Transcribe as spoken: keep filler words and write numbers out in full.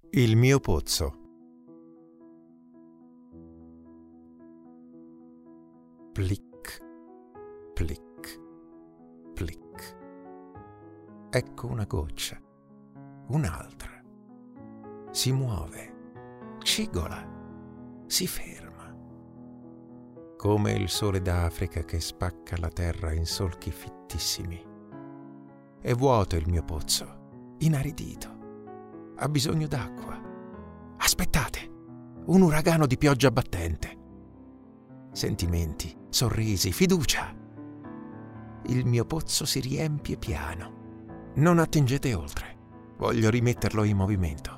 Il mio pozzo. Plic, plic, plic. Ecco una goccia, un'altra. Si muove, cigola, si ferma. Come il sole d'Africa che spacca la terra in solchi fittissimi. È vuoto il mio pozzo, inaridito. Ha bisogno d'acqua. Aspettate, un uragano di pioggia battente. Sentimenti, sorrisi, fiducia. Il mio pozzo si riempie piano. Non attingete oltre. Voglio rimetterlo in movimento.